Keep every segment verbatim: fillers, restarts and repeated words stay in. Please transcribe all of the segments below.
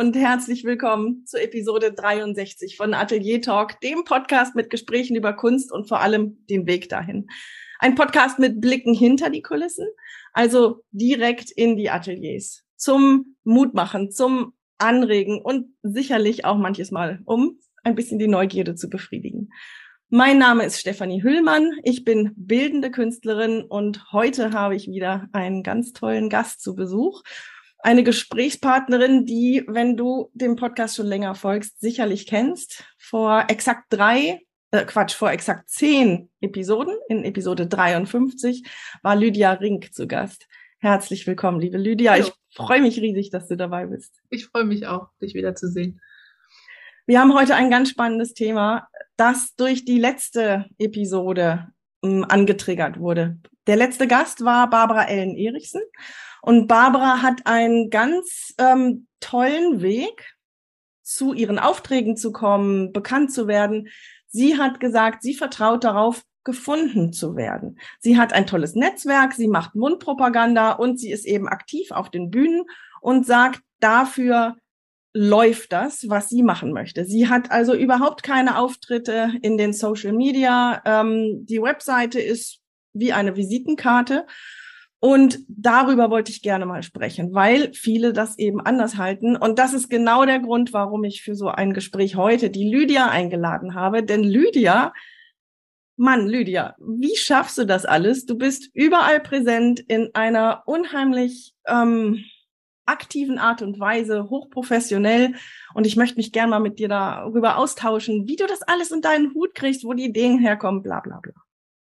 und herzlich willkommen zu Episode dreiundsechzig von Atelier Talk, dem Podcast mit Gesprächen über Kunst und vor allem den Weg dahin. Ein Podcast mit Blicken hinter die Kulissen, also direkt in die Ateliers, zum Mutmachen, zum Anregen und sicherlich auch manches Mal, um ein bisschen die Neugierde zu befriedigen. Mein Name ist Stefanie Hüllmann, ich bin bildende Künstlerin und heute habe ich wieder einen ganz tollen Gast zu Besuch. Eine Gesprächspartnerin, die, wenn du dem Podcast schon länger folgst, sicherlich kennst. Vor exakt drei, äh Quatsch, vor exakt zehn Episoden, in Episode dreiundfünfzig, war Lydia Rink zu Gast. Herzlich willkommen, liebe Lydia. Hallo. Ich freue mich riesig, dass du dabei bist. Ich freue mich auch, dich wiederzusehen. Wir haben heute ein ganz spannendes Thema, das durch die letzte Episode ähm, angetriggert wurde. Der letzte Gast war Barbara Ellen Erichsen. Und Barbara hat einen ganz ähm, tollen Weg, zu ihren Aufträgen zu kommen, bekannt zu werden. Sie hat gesagt, sie vertraut darauf, gefunden zu werden. Sie hat ein tolles Netzwerk, sie macht Mundpropaganda und sie ist eben aktiv auf den Bühnen und sagt, dafür läuft das, was sie machen möchte. Sie hat also überhaupt keine Auftritte in den Social Media. Ähm, die Webseite ist wie eine Visitenkarte. Und darüber wollte ich gerne mal sprechen, weil viele das eben anders halten. Und das ist genau der Grund, warum ich für so ein Gespräch heute die Lydia eingeladen habe. Denn Lydia, Mann, Lydia, wie schaffst du das alles? Du bist überall präsent in einer unheimlich ähm, aktiven Art und Weise, hochprofessionell. Und ich möchte mich gerne mal mit dir darüber austauschen, wie du das alles in deinen Hut kriegst, wo die Ideen herkommen, bla bla bla.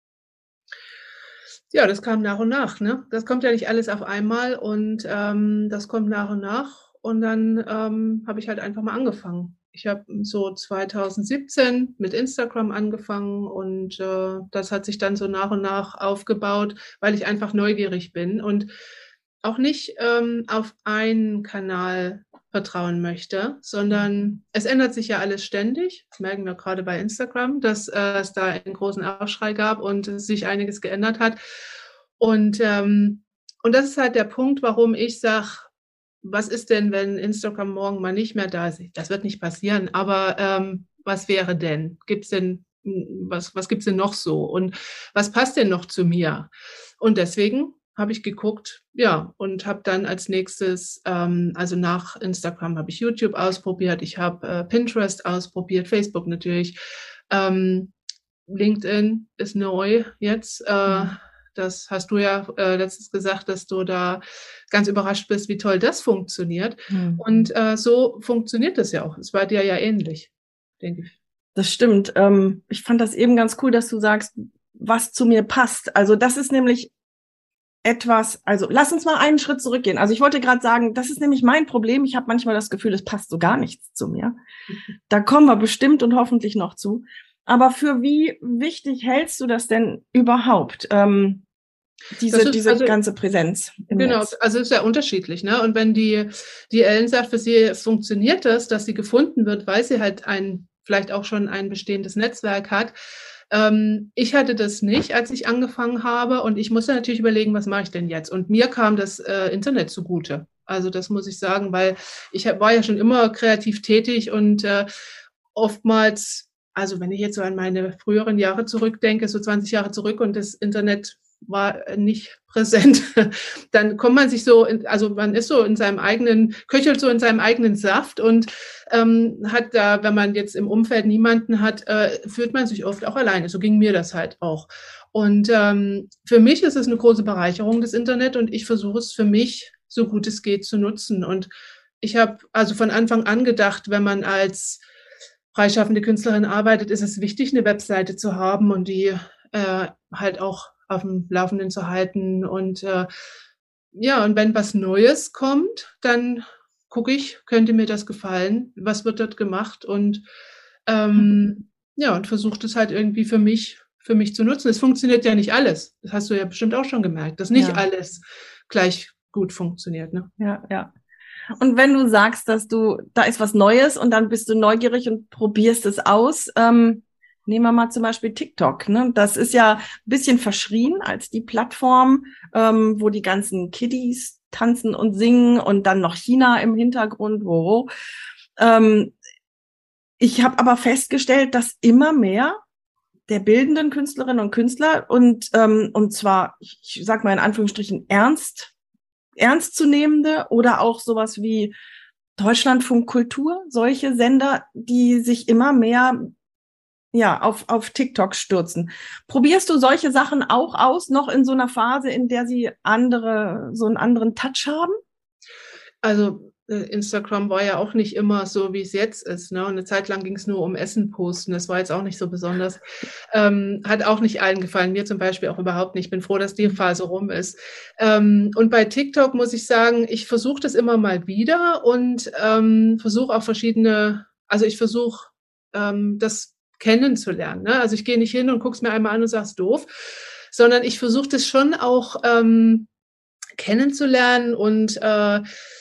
Ja, das kam nach und nach, ne? Das kommt ja nicht alles auf einmal und ähm, das kommt nach und nach und dann ähm, habe ich halt einfach mal angefangen. Ich habe so zweitausendsiebzehn mit Instagram angefangen und äh, das hat sich dann so nach und nach aufgebaut, weil ich einfach neugierig bin und auch nicht ähm, auf einen Kanal vertrauen möchte, sondern es ändert sich ja alles ständig. Das merken wir gerade bei Instagram, dass äh, es da einen großen Aufschrei gab und sich einiges geändert hat. Und, ähm, und das ist halt der Punkt, warum ich sage, was ist denn, wenn Instagram morgen mal nicht mehr da ist? Das wird nicht passieren, aber ähm, was wäre denn? Gibt's denn was, was gibt's denn noch so? Und was passt denn noch zu mir? Und deswegen habe ich geguckt, ja, und habe dann als nächstes, ähm, also nach Instagram habe ich YouTube ausprobiert, ich habe äh, Pinterest ausprobiert, Facebook natürlich, ähm, LinkedIn ist neu jetzt, äh, mhm. Das hast du ja äh, letztens gesagt, dass du da ganz überrascht bist, wie toll das funktioniert. Mhm. Und äh, so funktioniert das ja auch. Es war dir ja ähnlich, denke ich. Das stimmt. Ähm, ich fand das eben ganz cool, dass du sagst, was zu mir passt. Also das ist nämlich etwas, also lass uns mal einen Schritt zurückgehen. Also ich wollte gerade sagen, das ist nämlich mein Problem. Ich habe manchmal das Gefühl, es passt so gar nichts zu mir. Da kommen wir bestimmt und hoffentlich noch zu. Aber für wie wichtig hältst du das denn überhaupt, ähm, diese, ist, diese also, ganze Präsenz im Genau, Netz? Also es ist ja unterschiedlich, ne? Und wenn die, die Ellen sagt, für sie funktioniert das, dass sie gefunden wird, weil sie halt ein, vielleicht auch schon ein bestehendes Netzwerk hat. Ähm, ich hatte das nicht, als ich angefangen habe. Und ich musste natürlich überlegen, was mache ich denn jetzt? Und mir kam das äh, Internet zugute. Also das muss ich sagen, weil ich war ja schon immer kreativ tätig und äh, oftmals, also wenn ich jetzt so an meine früheren Jahre zurückdenke, so zwanzig Jahre zurück und das Internet war nicht präsent, dann kommt man sich so, in, also man ist so in seinem eigenen, köchelt so in seinem eigenen Saft und ähm, hat da, wenn man jetzt im Umfeld niemanden hat, äh, fühlt man sich oft auch alleine. So ging mir das halt auch. Und ähm, für mich ist es eine große Bereicherung, das Internet, und ich versuche es für mich, so gut es geht, zu nutzen. Und ich habe also von Anfang an gedacht, wenn man als freischaffende Künstlerin arbeitet, ist es wichtig, eine Webseite zu haben und die äh, halt auch auf dem Laufenden zu halten. Und äh, ja, und wenn was Neues kommt, dann gucke ich, könnte mir das gefallen? Was wird dort gemacht? Und ähm, ja, und versuche das halt irgendwie für mich, für mich zu nutzen. Es funktioniert ja nicht alles. Das hast du ja bestimmt auch schon gemerkt, dass nicht ja. alles gleich gut funktioniert. Ne? Ja, ja. Und wenn du sagst, dass du, da ist was Neues und dann bist du neugierig und probierst es aus, ähm, Nehmen wir mal zum Beispiel TikTok, ne? Das ist ja ein bisschen verschrien als die Plattform, ähm, wo die ganzen Kiddies tanzen und singen und dann noch China im Hintergrund, wo. Ähm, ich habe aber festgestellt, dass immer mehr der bildenden Künstlerinnen und Künstler und ähm, und zwar, ich, ich sag mal in Anführungsstrichen, ernst, ernstzunehmende oder auch sowas wie Deutschlandfunk Kultur, solche Sender, die sich immer mehr ja auf auf TikTok stürzen. Probierst du solche Sachen auch aus, noch in so einer Phase, in der sie andere so einen anderen Touch haben? Also äh, Instagram war ja auch nicht immer so, wie es jetzt ist. Ne? Und eine Zeit lang ging es nur um Essen posten. Das war jetzt auch nicht so besonders. Ähm, hat auch nicht allen gefallen. Mir zum Beispiel auch überhaupt nicht. Ich bin froh, dass die Phase rum ist. Ähm, und bei TikTok muss ich sagen, ich versuche das immer mal wieder und ähm, versuche auch verschiedene, also ich versuche ähm, das kennenzulernen. Ne? Also ich gehe nicht hin und gucke es mir einmal an und sage es doof, sondern ich versuche das schon auch ähm, kennenzulernen und äh,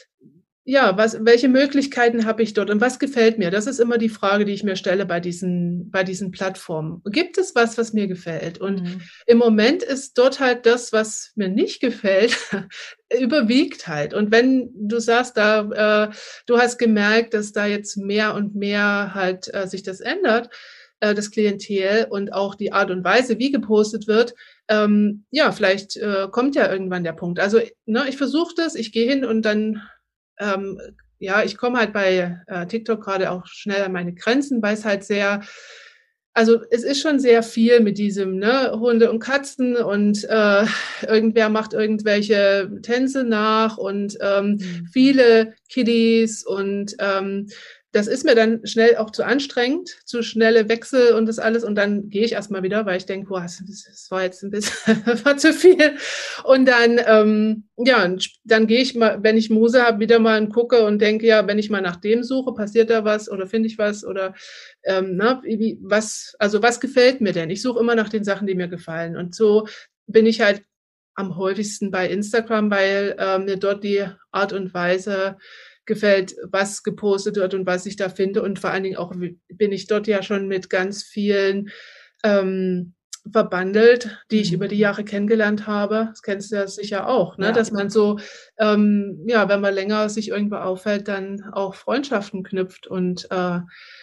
ja, was, welche Möglichkeiten habe ich dort und was gefällt mir? Das ist immer die Frage, die ich mir stelle bei diesen, bei diesen Plattformen. Gibt es was, was mir gefällt? Und mhm. im Moment ist dort halt das, was mir nicht gefällt, überwiegt halt. Und wenn du sagst, da, äh, du hast gemerkt, dass da jetzt mehr und mehr halt äh, sich das ändert, äh, das Klientel und auch die Art und Weise, wie gepostet wird, ähm, ja, vielleicht äh, kommt ja irgendwann der Punkt. Also, ne, ich versuche das, ich gehe hin und dann Ähm, ja, ich komme halt bei äh, TikTok gerade auch schnell an meine Grenzen, weil es halt sehr, also es ist schon sehr viel mit diesem, ne, Hunde und Katzen und äh, irgendwer macht irgendwelche Tänze nach und ähm, mhm. viele Kiddies und ähm, das ist mir dann schnell auch zu anstrengend, zu schnelle Wechsel und das alles. Und dann gehe ich erstmal wieder, weil ich denke, boah, das, das war jetzt ein bisschen war zu viel. Und dann, ähm, ja, dann gehe ich mal, wenn ich Muse habe, wieder mal und gucke und denke, ja, wenn ich mal nach dem suche, passiert da was oder finde ich was oder ähm, na, wie, was, also was gefällt mir denn? Ich suche immer nach den Sachen, die mir gefallen. Und so bin ich halt am häufigsten bei Instagram, weil äh, mir dort die Art und Weise gefällt, was gepostet wird und was ich da finde. Und vor allen Dingen auch bin ich dort ja schon mit ganz vielen ähm, verbandelt, die ich mhm. über die Jahre kennengelernt habe. Das kennst du ja sicher auch, ne? Ja. Dass man so, ähm, ja, wenn man länger sich irgendwo aufhält, dann auch Freundschaften knüpft. Und äh,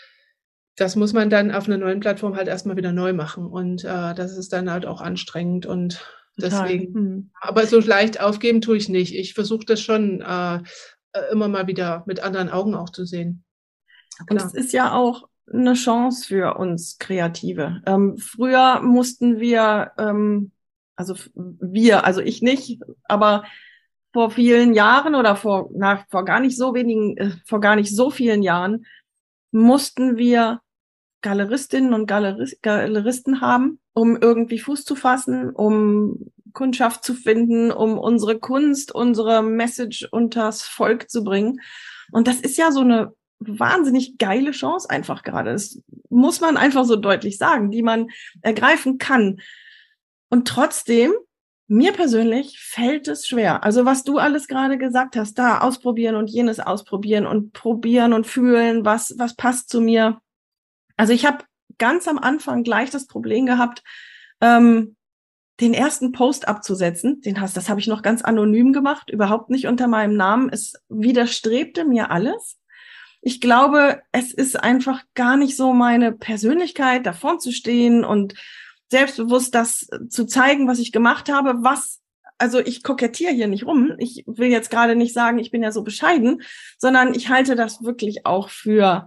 das muss man dann auf einer neuen Plattform halt erstmal wieder neu machen. Und äh, das ist dann halt auch anstrengend und Total. deswegen. Mhm. Aber so leicht aufgeben tue ich nicht. Ich versuche das schon äh, immer mal wieder mit anderen Augen auch zu sehen. Klar. Und es ist ja auch eine Chance für uns Kreative. Ähm, früher mussten wir, ähm, also wir, also ich nicht, aber vor vielen Jahren oder vor, na, vor gar nicht so wenigen, äh, vor gar nicht so vielen Jahren mussten wir Galeristinnen und Galerist, Galeristen haben, um irgendwie Fuß zu fassen, um Kundschaft zu finden, um unsere Kunst, unsere Message unters Volk zu bringen. Und das ist ja so eine wahnsinnig geile Chance einfach gerade. Das muss man einfach so deutlich sagen, die man ergreifen kann. Und trotzdem, mir persönlich fällt es schwer. Also was du alles gerade gesagt hast, da ausprobieren und jenes ausprobieren und probieren und fühlen, was, was passt zu mir. Also ich habe ganz am Anfang gleich das Problem gehabt, ähm, den ersten Post abzusetzen. Den hast, das habe ich noch ganz anonym gemacht, überhaupt nicht unter meinem Namen. Es widerstrebte mir alles. Ich glaube, es ist einfach gar nicht so meine Persönlichkeit, da vorn zu stehen und selbstbewusst das zu zeigen, was ich gemacht habe, was, also ich kokettiere hier nicht rum. Ich will jetzt gerade nicht sagen, ich bin ja so bescheiden, sondern ich halte das wirklich auch für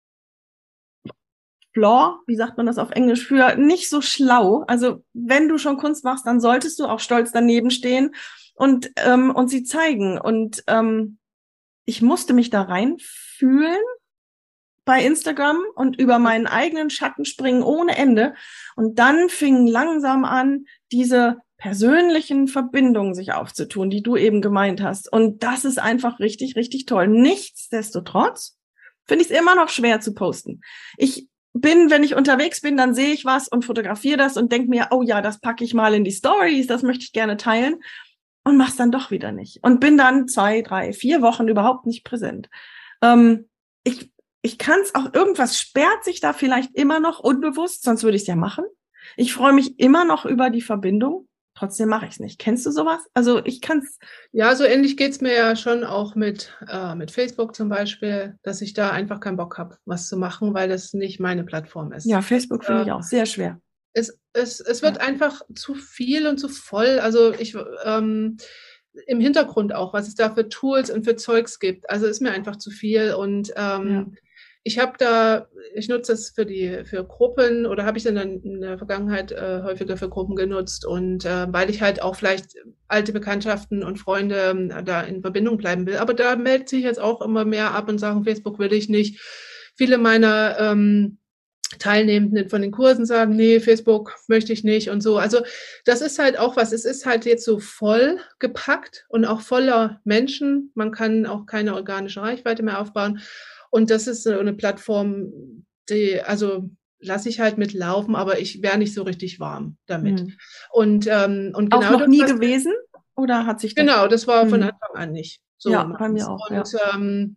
Flaw, wie sagt man das auf Englisch, für nicht so schlau. Also wenn du schon Kunst machst, dann solltest du auch stolz daneben stehen und ähm, und sie zeigen. Und ähm, ich musste mich da reinfühlen bei Instagram und über meinen eigenen Schatten springen ohne Ende. Und dann fingen langsam an, diese persönlichen Verbindungen sich aufzutun, die du eben gemeint hast. Und das ist einfach richtig, richtig toll. Nichtsdestotrotz finde ich es immer noch schwer zu posten. Ich bin, wenn ich unterwegs bin, dann sehe ich was und fotografiere das und denke mir, oh ja, das packe ich mal in die Stories, das möchte ich gerne teilen und mach's dann doch wieder nicht und bin dann zwei, drei, vier Wochen überhaupt nicht präsent. Ähm, ich ich kann es auch, irgendwas sperrt sich da vielleicht immer noch unbewusst, sonst würde ich es ja machen. Ich freue mich immer noch über die Verbindung. Trotzdem mache ich es nicht. Kennst du sowas? Also ich kann es. Ja, so ähnlich geht's mir ja schon auch mit, äh, mit Facebook zum Beispiel, dass ich da einfach keinen Bock habe, was zu machen, weil das nicht meine Plattform ist. Ja, Facebook finde Äh, ich auch sehr schwer. es, es, es wird Ja. einfach zu viel und zu voll. Also ich ähm, im Hintergrund auch, was es da für Tools und für Zeugs gibt. Also ist mir einfach zu viel. Und ähm, Ja. ich habe da, ich nutze das für die für Gruppen oder habe ich dann in der Vergangenheit äh, häufiger für Gruppen genutzt und äh, weil ich halt auch vielleicht alte Bekanntschaften und Freunde äh, da in Verbindung bleiben will. Aber da meldet sich jetzt auch immer mehr ab und sagen, Facebook will ich nicht. Viele meiner ähm, Teilnehmenden von den Kursen sagen, nee, Facebook möchte ich nicht und so. Also das ist halt auch was, es ist halt jetzt so voll gepackt und auch voller Menschen. Man kann auch keine organische Reichweite mehr aufbauen. Und das ist so eine Plattform, die, also lasse ich halt mitlaufen, aber ich wäre nicht so richtig warm damit. Hm. Und, ähm, und Auch genau noch das, nie was, gewesen? Oder hat sich das? genau, das war von Hm. Anfang an nicht so Ja, bei meins. mir auch, Und ja. ähm,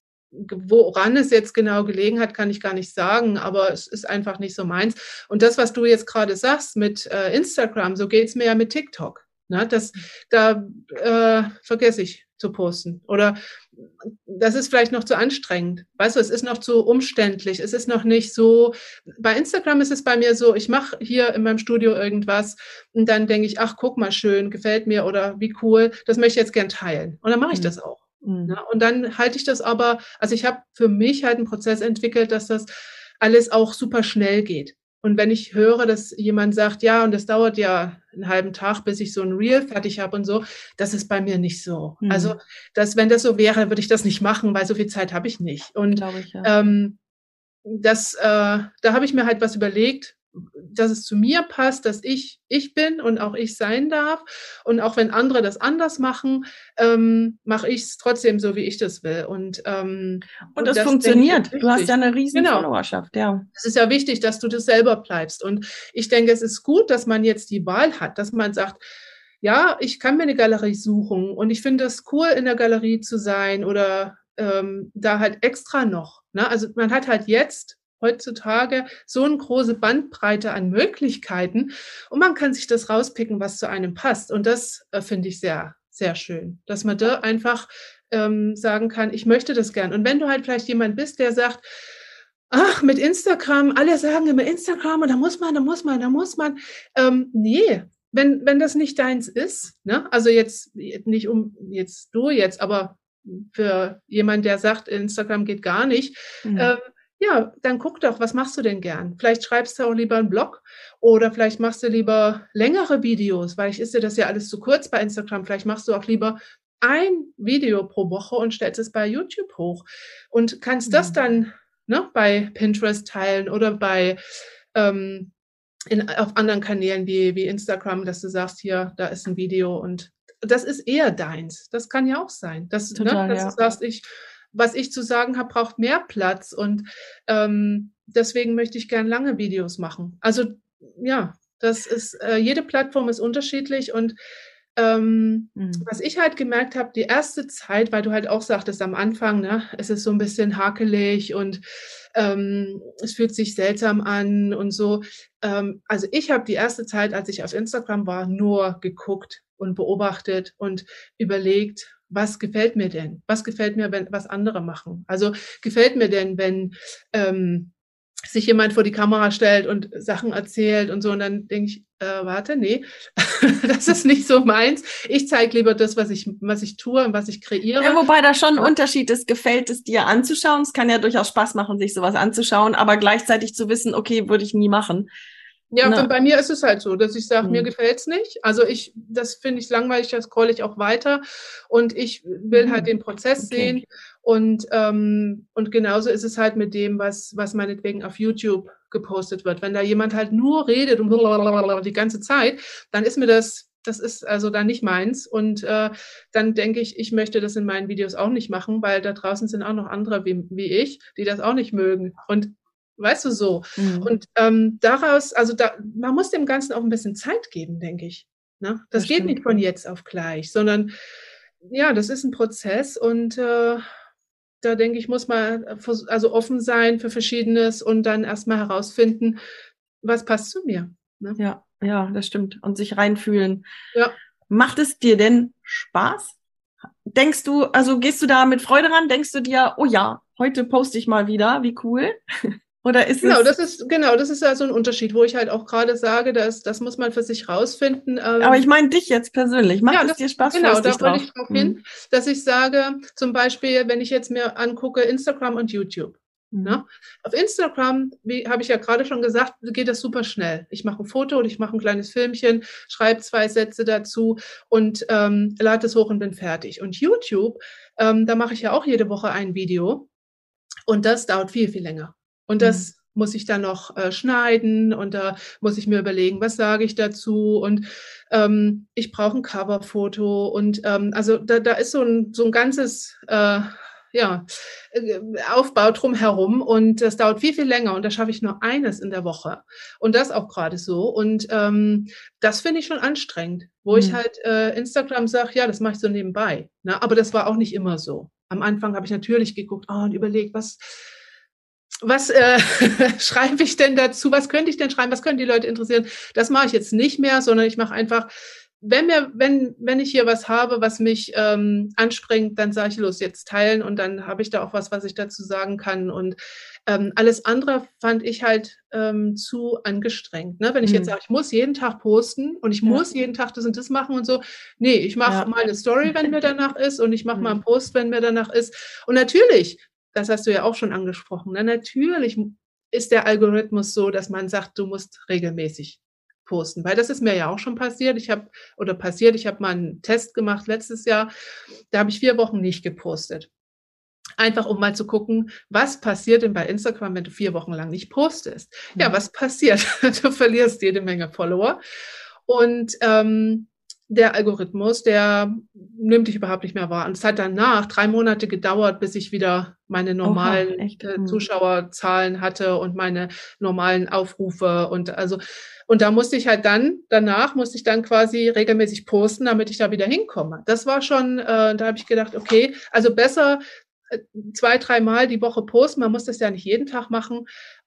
woran es jetzt genau gelegen hat, kann ich gar nicht sagen, aber es ist einfach nicht so meins. Und das, was du jetzt gerade sagst mit äh, Instagram, so geht's mir ja mit TikTok. Ne? Das, da äh, vergesse ich zu posten. Oder das ist vielleicht noch zu anstrengend. Weißt du, es ist noch zu umständlich. Es ist noch nicht so. Bei Instagram ist es bei mir so, ich mache hier in meinem Studio irgendwas und dann denke ich, ach, guck mal, schön, gefällt mir oder wie cool, das möchte ich jetzt gern teilen. Und dann mache ich Hm. das auch. Hm. Ja, und dann halte ich das aber, also ich habe für mich halt einen Prozess entwickelt, dass das alles auch super schnell geht. Und wenn ich höre, dass jemand sagt, ja, und das dauert ja einen halben Tag, bis ich so ein Reel fertig habe und so, das ist bei mir nicht so. Hm. Also, dass, wenn das so wäre, würde ich das nicht machen, weil so viel Zeit habe ich nicht. Und Glaube ich, ja. ähm, das, äh, da habe ich mir halt was überlegt, dass es zu mir passt, dass ich ich bin und auch ich sein darf. Und auch wenn andere das anders machen, ähm, mache ich es trotzdem so, wie ich das will. Und, ähm, Und es das denke ich funktioniert. ist Du hast wichtig. ja eine riesen Genau. Followerschaft, ja. Es ist ja wichtig, dass du das selber bleibst. Und ich denke, es ist gut, dass man jetzt die Wahl hat, dass man sagt, ja, ich kann mir eine Galerie suchen und ich finde es cool, in der Galerie zu sein oder ähm, da halt extra noch. Ne? Also man hat halt jetzt heutzutage so eine große Bandbreite an Möglichkeiten und man kann sich das rauspicken, was zu einem passt. Und das äh, finde ich sehr, sehr schön, dass man da einfach ähm, sagen kann, ich möchte das gern. Und wenn du halt vielleicht jemand bist, der sagt, ach, mit Instagram, alle sagen immer Instagram und da muss man, da muss man, da muss man. Ähm, nee, wenn, wenn das nicht deins ist, ne? Also jetzt nicht um jetzt du jetzt, aber für jemand, der sagt, Instagram geht gar nicht, Hm. ähm, ja, dann guck doch, was machst du denn gern? Vielleicht schreibst du auch lieber einen Blog oder vielleicht machst du lieber längere Videos, vielleicht ist dir das ja alles zu kurz bei Instagram. Vielleicht machst du auch lieber ein Video pro Woche und stellst es bei YouTube hoch und kannst das Hm. dann ne, bei Pinterest teilen oder bei ähm, in, auf anderen Kanälen wie, wie Instagram, dass du sagst, hier, da ist ein Video und das ist eher deins. Das kann ja auch sein. Dass, Total, ne, dass ja. du sagst, ich, was ich zu sagen habe, braucht mehr Platz und ähm, deswegen möchte ich gern lange Videos machen. Also ja, das ist, äh, jede Plattform ist unterschiedlich und ähm, Hm. was ich halt gemerkt habe, die erste Zeit, weil du halt auch sagtest am Anfang, ne, es ist so ein bisschen hakelig und ähm, es fühlt sich seltsam an und so. Ähm, also ich habe die erste Zeit, als ich auf Instagram war, nur geguckt und beobachtet und überlegt, was gefällt mir denn? Was gefällt mir, wenn was andere machen? Also gefällt mir denn, wenn ähm, sich jemand vor die Kamera stellt und Sachen erzählt und so und dann denke ich, äh, warte, nee, das ist nicht so meins. Ich zeige lieber das, was ich, was ich tue und was ich kreiere. Ja, wobei da schon ein Unterschied ist, gefällt es dir anzuschauen. Es kann ja durchaus Spaß machen, sich sowas anzuschauen, aber gleichzeitig zu wissen, okay, würde ich nie machen. Ja, Ne? bei mir ist es halt so, dass ich sage, Hm. mir gefällt's nicht. Also ich, das finde ich langweilig, das scrolle ich auch weiter und ich will Mhm. halt den Prozess Okay. sehen und ähm, und genauso ist es halt mit dem, was was meinetwegen auf YouTube gepostet wird. Wenn da jemand halt nur redet und blablabla die ganze Zeit, dann ist mir das das ist also dann nicht meins und äh, dann denke ich, ich möchte das in meinen Videos auch nicht machen, weil da draußen sind auch noch andere wie, wie ich, die das auch nicht mögen und weißt du so. Mhm. Und ähm, daraus, also da, man muss dem Ganzen auch ein bisschen Zeit geben, denke ich. Ne? Das, Das geht stimmt. nicht von jetzt auf gleich, sondern ja, das ist ein Prozess und äh, da denke ich, muss man also offen sein für Verschiedenes und dann erstmal herausfinden, was passt zu mir. Ne? Ja, ja, das stimmt. Und sich reinfühlen. Ja. Macht es dir denn Spaß? Denkst du, also gehst du da mit Freude ran? Denkst du dir, oh ja, heute poste ich mal wieder, wie cool? Oder ist Genau, es? das ist, genau, das ist ja so ein Unterschied, wo ich halt auch gerade sage, dass, das muss man für sich rausfinden. Aber Ähm, ich meine dich jetzt persönlich. Macht ja, es das, dir Spaß? genau, Freust dich da wollte drauf? ich drauf hin, Mhm. dass ich sage, zum Beispiel, wenn ich jetzt mir angucke, Instagram und YouTube. Mhm. Ne? Auf Instagram, wie habe ich ja gerade schon gesagt, geht das super schnell. Ich mache ein Foto und ich mache ein kleines Filmchen, schreibe zwei Sätze dazu und ähm, lade es hoch und bin fertig. Und YouTube, ähm, da mache ich ja auch jede Woche ein Video und das dauert viel, viel länger. Und das Mhm. muss ich dann noch äh, schneiden und da muss ich mir überlegen, was sage ich dazu und ähm, ich brauche ein Coverfoto und ähm, also da, da ist so ein, so ein ganzes äh, ja, äh, Aufbau drumherum und das dauert viel, viel länger und da schaffe ich nur eines in der Woche und das auch gerade so und ähm, das finde ich schon anstrengend, wo Mhm. ich halt äh, Instagram sage, ja, das mache ich so nebenbei, ne? Aber das war auch nicht immer so. Am Anfang habe ich natürlich geguckt oh, und überlegt, was was äh, schreibe ich denn dazu? Was könnte ich denn schreiben? Was können die Leute interessieren? Das mache ich jetzt nicht mehr, sondern ich mache einfach, wenn mir, wenn, wenn ich hier was habe, was mich ähm, anspringt, dann sage ich los, jetzt teilen und dann habe ich da auch was, was ich dazu sagen kann. Und ähm, alles andere fand ich halt ähm, zu angestrengt. Ne? Wenn ich Mhm. jetzt sage, ich muss jeden Tag posten und ich Ja. muss jeden Tag das und das machen und so. Nee, ich mache Ja. mal eine Story, wenn mir danach ist und ich mache Mhm. mal einen Post, wenn mir danach ist. Und natürlich, das hast du ja auch schon angesprochen, ne? Natürlich ist der Algorithmus so, dass man sagt, du musst regelmäßig posten, weil das ist mir ja auch schon passiert. Ich habe oder passiert, ich habe mal einen Test gemacht letztes Jahr, da habe ich vier Wochen nicht gepostet. Einfach um mal zu gucken, was passiert denn bei Instagram, wenn du vier Wochen lang nicht postest? Mhm. Ja, was passiert? Du verlierst jede Menge Follower und ähm, der Algorithmus, der nimmt dich überhaupt nicht mehr wahr. Und es hat danach drei Monate gedauert, bis ich wieder meine normalen Oha, echt? äh, Mhm. Zuschauerzahlen hatte und meine normalen Aufrufe. Und also, und da musste ich halt dann, danach musste ich dann quasi regelmäßig posten, damit ich da wieder hinkomme. Das war schon, äh, da habe ich gedacht, okay, also besser äh, zwei, dreimal die Woche posten. Man muss das ja nicht jeden Tag machen,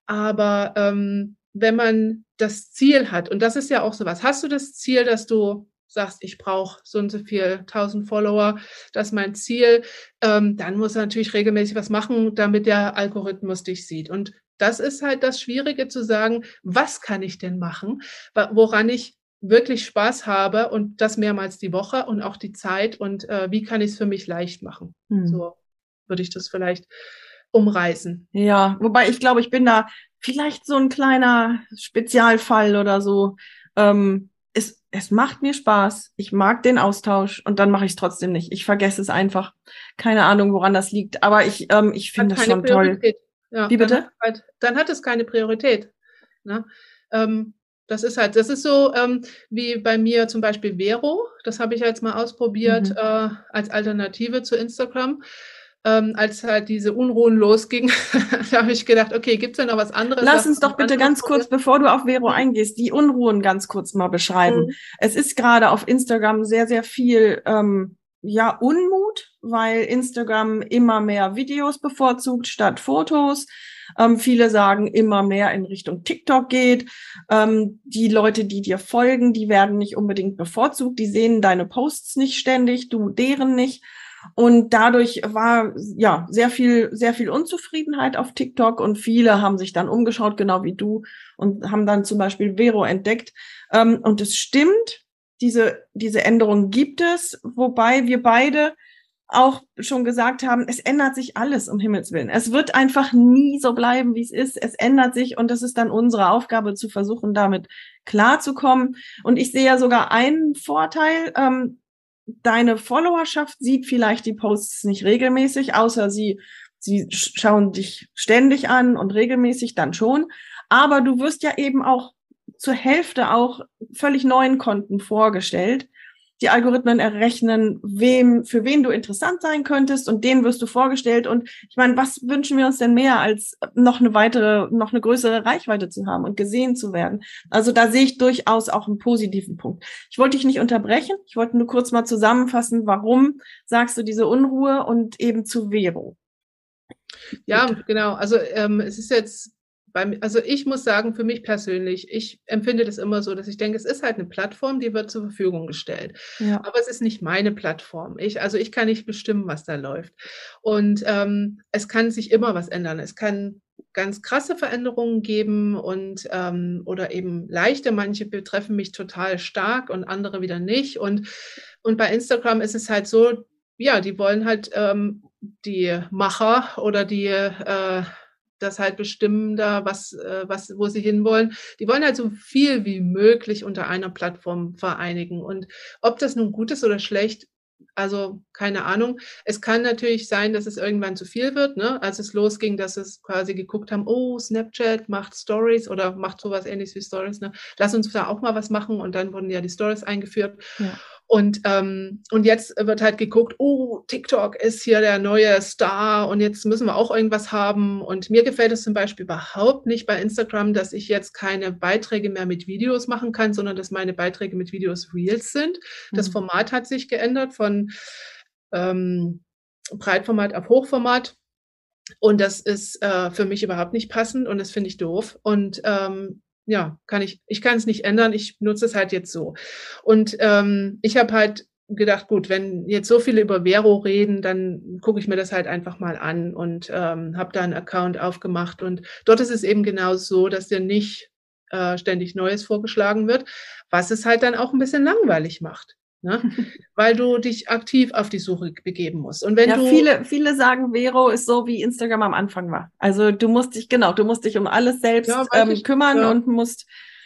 aber ähm, wenn man das Ziel hat, und das ist ja auch sowas, hast du das Ziel, dass du sagst, ich brauche so und so viel tausend Follower, das ist mein Ziel, ähm, dann muss er natürlich regelmäßig was machen, damit der Algorithmus dich sieht. Und das ist halt das Schwierige zu sagen, was kann ich denn machen, woran ich wirklich Spaß habe und das mehrmals die Woche und auch die Zeit und äh, wie kann ich es für mich leicht machen. Mhm. So würde ich das vielleicht umreißen. Ja, wobei ich glaube, ich bin da vielleicht so ein kleiner Spezialfall oder so. Ähm, es, es macht mir Spaß. Ich mag den Austausch und dann mache ich es trotzdem nicht. Ich vergesse es einfach. Keine Ahnung, woran das liegt. Aber ich, ähm, ich Hat finde das keine schon toll. Priorität. Ja, Wie dann hat bitte? es halt, dann hat es keine Priorität. Ne? Ähm, das ist halt, das ist so ähm, wie bei mir zum Beispiel Vero. Das habe ich jetzt mal ausprobiert Mhm. äh, als Alternative zu Instagram. Ähm, als halt diese Unruhen losgingen, da habe ich gedacht, okay, gibt es denn noch was anderes? Lass Lass uns uns doch was bitte anderes ganz kurz, probieren. bevor du auf Vero Mhm. eingehst, die Unruhen ganz kurz mal beschreiben. Mhm. Es ist gerade auf Instagram sehr, sehr viel ähm, ja Unmut, weil Instagram immer mehr Videos bevorzugt statt Fotos. Ähm, viele sagen, immer mehr in Richtung TikTok geht. Ähm, die Leute, die dir folgen, die werden nicht unbedingt bevorzugt. Die sehen deine Posts nicht ständig, du deren nicht. Und dadurch war ja sehr viel, sehr viel Unzufriedenheit auf TikTok und viele haben sich dann umgeschaut, genau wie du, und haben dann zum Beispiel Vero entdeckt. Ähm, und es stimmt, diese, diese Änderung gibt es, wobei wir beide auch schon gesagt haben, es ändert sich alles, um Himmels Willen. Es wird einfach nie so bleiben, wie es ist. Es ändert sich und das ist dann unsere Aufgabe, zu versuchen, damit klarzukommen. Und ich sehe ja sogar einen Vorteil. Ähm, deine Followerschaft sieht vielleicht die Posts nicht regelmäßig, außer sie, sie schauen dich ständig an und regelmäßig dann schon. Aber du wirst ja eben auch zur Hälfte auch völlig neuen Konten vorgestellt. Die Algorithmen errechnen, wem, für wen du interessant sein könntest und denen wirst du vorgestellt. Und ich meine, was wünschen wir uns denn mehr, als noch eine weitere, noch eine größere Reichweite zu haben und gesehen zu werden? Also da sehe ich durchaus auch einen positiven Punkt. Ich wollte dich nicht unterbrechen. Ich wollte nur kurz mal zusammenfassen, warum sagst du diese Unruhe und eben zu Vero? Ja, genau. Also ähm, es ist jetzt bei mir, also ich muss sagen, für mich persönlich, ich empfinde das immer so, dass ich denke, es ist halt eine Plattform, die wird zur Verfügung gestellt. Ja. Aber es ist nicht meine Plattform. Ich, also ich kann nicht bestimmen, was da läuft. Und ähm, es kann sich immer was ändern. Es kann ganz krasse Veränderungen geben und ähm, oder eben leichte. Manche betreffen mich total stark und andere wieder nicht. Und, und bei Instagram ist es halt so, ja, die wollen halt ähm, die Macher oder die äh, das halt bestimmen da, was, äh, was, wo sie hinwollen. Die wollen halt so viel wie möglich unter einer Plattform vereinigen. Und ob das nun gut ist oder schlecht, also keine Ahnung. Es kann natürlich sein, dass es irgendwann zu viel wird, ne? Als es losging, dass es quasi geguckt haben, oh, Snapchat macht Stories oder macht sowas ähnliches wie Stories, ne? Lass uns da auch mal was machen. Und dann wurden ja die Stories eingeführt. Ja. Und, ähm, und jetzt wird halt geguckt, oh, TikTok ist hier der neue Star und jetzt müssen wir auch irgendwas haben. Und mir gefällt es zum Beispiel überhaupt nicht bei Instagram, dass ich jetzt keine Beiträge mehr mit Videos machen kann, sondern dass meine Beiträge mit Videos Reels sind. Das Mhm. Format hat sich geändert von ähm, Breitformat auf Hochformat. Und das ist äh, für mich überhaupt nicht passend und das finde ich doof. Und ähm, ja, kann ich, ich kann es nicht ändern, ich nutze es halt jetzt so. Und ähm, ich habe halt gedacht, gut, wenn jetzt so viele über Vero reden, dann gucke ich mir das halt einfach mal an und ähm, habe da einen Account aufgemacht. Und dort ist es eben genau so, dass dir nicht äh, ständig Neues vorgeschlagen wird, was es halt dann auch ein bisschen langweilig macht. Ne? Weil du dich aktiv auf die Suche begeben musst. Und wenn Ja, du viele, viele sagen, Vero ist so, wie Instagram am Anfang war. Also du musst dich, genau, du musst dich um alles ja, selbst weiß ähm, ich, kümmern ja, und musst,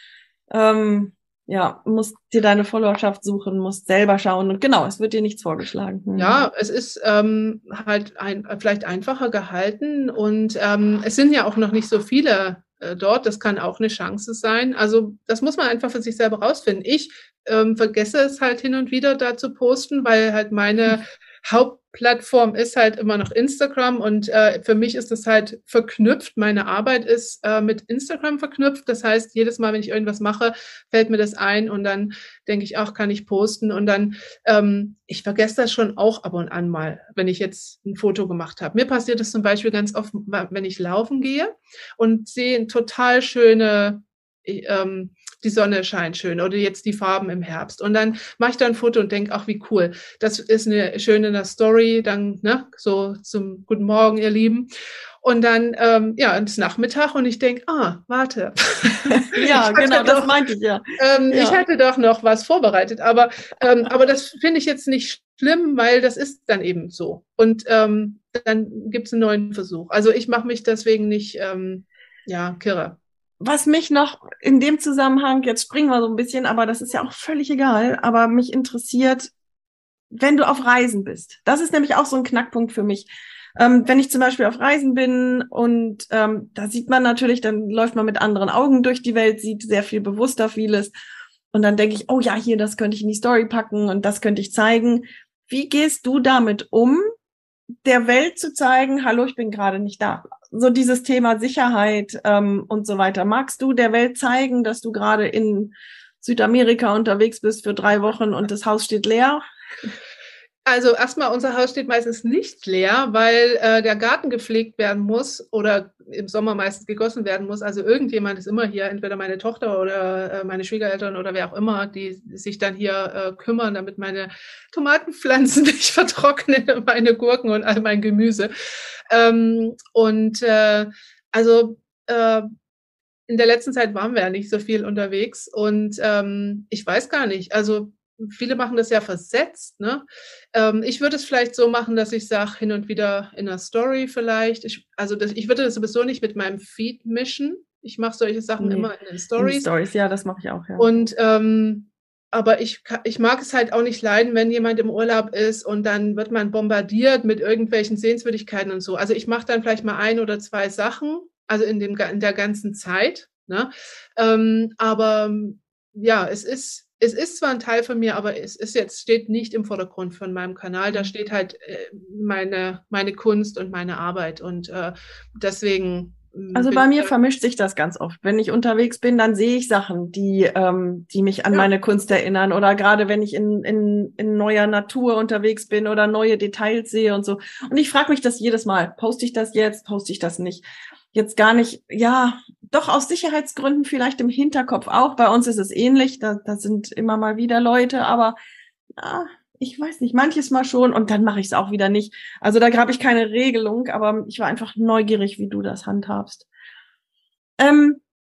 ähm, ja, musst dir deine Followerschaft suchen, musst selber schauen und genau, es wird dir nichts vorgeschlagen. Hm. Ja, es ist ähm, halt ein, vielleicht einfacher gehalten und ähm, es sind ja auch noch nicht so viele äh, dort. Das kann auch eine Chance sein. Also das muss man einfach für sich selber rausfinden. Ich ähm, vergesse es halt hin und wieder da zu posten, weil halt meine Hauptplattform ist halt immer noch Instagram und äh, für mich ist das halt verknüpft. Meine Arbeit ist äh, mit Instagram verknüpft. Das heißt, jedes Mal, wenn ich irgendwas mache, fällt mir das ein und dann denke ich, auch kann ich posten und dann ähm, ich vergesse das schon auch ab und an mal, wenn ich jetzt ein Foto gemacht habe. Mir passiert das zum Beispiel ganz oft, wenn ich laufen gehe und sehe eine total schöne, ähm, die Sonne scheint schön oder jetzt die Farben im Herbst. Und dann mache ich da ein Foto und denke, ach, wie cool. Das ist eine schöne Story, dann ne, so zum Guten Morgen, ihr Lieben. Und dann, ähm, ja, es ist Nachmittag und ich denke, ah, warte. Ja, genau, das doch, meinte ich ja. Ähm, ja. Ich hatte doch noch was vorbereitet, aber, ähm, aber das finde ich jetzt nicht schlimm, weil das ist dann eben so. Und ähm, dann gibt es einen neuen Versuch. Also ich mache mich deswegen nicht, ähm, ja, kirre. Was mich noch in dem Zusammenhang, jetzt springen wir so ein bisschen, aber das ist ja auch völlig egal, aber mich interessiert, wenn du auf Reisen bist. Das ist nämlich auch so ein Knackpunkt für mich. Ähm, wenn ich zum Beispiel auf Reisen bin und ähm, da sieht man natürlich, dann läuft man mit anderen Augen durch die Welt, sieht sehr viel bewusster vieles. Und dann denke ich, oh ja, hier, das könnte ich in die Story packen und das könnte ich zeigen. Wie gehst du damit um, der Welt zu zeigen, hallo, ich bin gerade nicht da? So dieses Thema Sicherheit ähm, und so weiter. Magst du der Welt zeigen, dass du gerade in Südamerika unterwegs bist für drei Wochen und das Haus steht leer? Also erstmal, unser Haus steht meistens nicht leer, weil äh, der Garten gepflegt werden muss oder im Sommer meistens gegossen werden muss. Also irgendjemand ist immer hier, entweder meine Tochter oder äh, meine Schwiegereltern oder wer auch immer, die sich dann hier äh, kümmern, damit meine Tomatenpflanzen nicht vertrocknen, meine Gurken und all mein Gemüse. Ähm, und äh, also äh, in der letzten Zeit waren wir ja nicht so viel unterwegs und ähm, ich weiß gar nicht, also viele machen das ja versetzt, ne? Ähm, ich würde es vielleicht so machen, dass ich sage, hin und wieder in einer Story vielleicht. Ich, also das, ich würde das sowieso nicht mit meinem Feed mischen. Ich mache solche Sachen nee, immer in den Stories. In Stories, ja, das mache ich auch, ja. Und ähm, aber ich, ich mag es halt auch nicht leiden, wenn jemand im Urlaub ist und dann wird man bombardiert mit irgendwelchen Sehenswürdigkeiten und so. Also ich mache dann vielleicht mal ein oder zwei Sachen, also in, dem, in der ganzen Zeit. Ne? Ähm, aber ja, es ist Es ist zwar ein Teil von mir, aber es ist jetzt, steht nicht im Vordergrund von meinem Kanal. Da steht halt äh, meine, meine Kunst und meine Arbeit. Und äh, deswegen Also bei mir vermischt sich das ganz oft. Wenn ich unterwegs bin, dann sehe ich Sachen, die, ähm, die mich an ja. meine Kunst erinnern. Oder gerade wenn ich in, in, in neuer Natur unterwegs bin oder neue Details sehe und so. Und ich frage mich das jedes Mal. Poste ich das jetzt? Poste ich das nicht? Jetzt gar nicht, ja, doch aus Sicherheitsgründen vielleicht im Hinterkopf auch. Bei uns ist es ähnlich. Da, da sind immer mal wieder Leute, aber ja, ich weiß nicht, manches Mal schon und dann mache ich es auch wieder nicht. Also da habe ich keine Regelung, aber ich war einfach neugierig, wie du das handhabst. Ähm,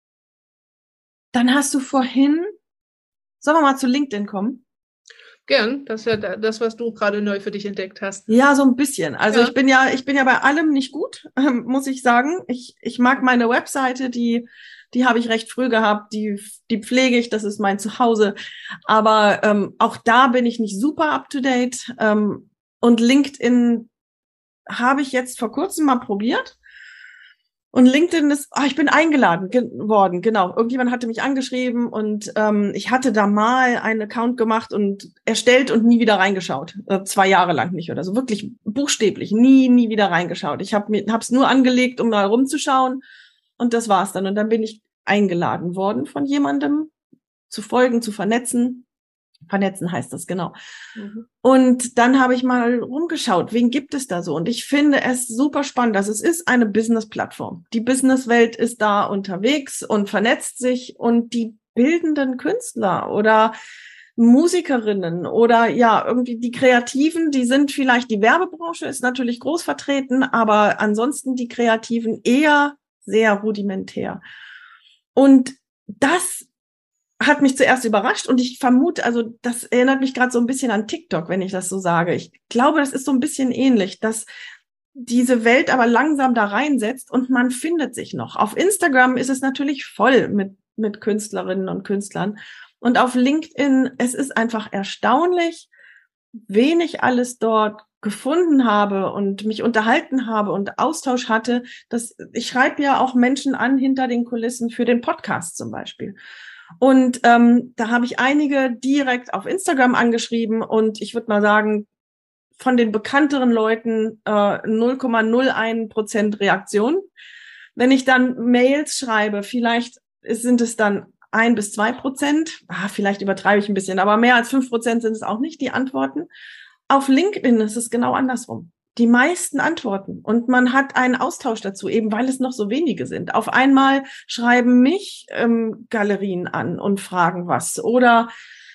dann hast du vorhin, sollen wir mal zu LinkedIn kommen? Gern, das ist ja das, was du gerade neu für dich entdeckt hast. Ja, so ein bisschen. Also ja. ich bin ja, ich bin ja bei allem nicht gut, ähm, muss ich sagen. Ich, ich mag meine Webseite, die Die habe ich recht früh gehabt, die, die pflege ich, das ist mein Zuhause. Aber ähm, auch da bin ich nicht super up-to-date. Ähm, und LinkedIn habe ich jetzt vor kurzem mal probiert. Und LinkedIn ist, oh, ich bin eingeladen ge- worden, genau. Irgendjemand hatte mich angeschrieben und ähm, ich hatte da mal einen Account gemacht und erstellt und nie wieder reingeschaut. Äh, zwei Jahre lang nicht oder so. Wirklich buchstäblich, nie, nie wieder reingeschaut. Ich habe es nur angelegt, um mal rumzuschauen. Und das war's dann. Und dann bin ich eingeladen worden von jemandem, zu folgen, zu vernetzen. Vernetzen heißt das, genau. Mhm. Und dann habe ich mal rumgeschaut, wen gibt es da so? Und ich finde es super spannend. Also es ist eine Business-Plattform. Die Businesswelt ist da unterwegs und vernetzt sich und die bildenden Künstler oder Musikerinnen oder ja, irgendwie die Kreativen, die sind vielleicht, die Werbebranche ist natürlich groß vertreten, aber ansonsten die Kreativen eher sehr rudimentär. Und das hat mich zuerst überrascht und ich vermute, also das erinnert mich gerade so ein bisschen an TikTok, wenn ich das so sage. Ich glaube, das ist so ein bisschen ähnlich, dass diese Welt aber langsam da reinsetzt und man findet sich noch. Auf Instagram ist es natürlich voll mit, mit Künstlerinnen und Künstlern und auf LinkedIn, es ist einfach erstaunlich, wen ich alles dort gefunden habe und mich unterhalten habe und Austausch hatte. Das, ich schreibe ja auch Menschen an hinter den Kulissen für den Podcast zum Beispiel. Und ähm, da habe ich einige direkt auf Instagram angeschrieben und ich würde mal sagen, von den bekannteren Leuten äh, null Komma null eins Prozent Reaktion. Wenn ich dann Mails schreibe, vielleicht sind es dann ein bis zwei Prozent, ah, vielleicht übertreibe ich ein bisschen, aber mehr als fünf Prozent sind es auch nicht, die Antworten. Auf LinkedIn ist es genau andersrum. Die meisten antworten und man hat einen Austausch dazu, eben weil es noch so wenige sind. Auf einmal schreiben mich ähm, Galerien an und fragen was. Oder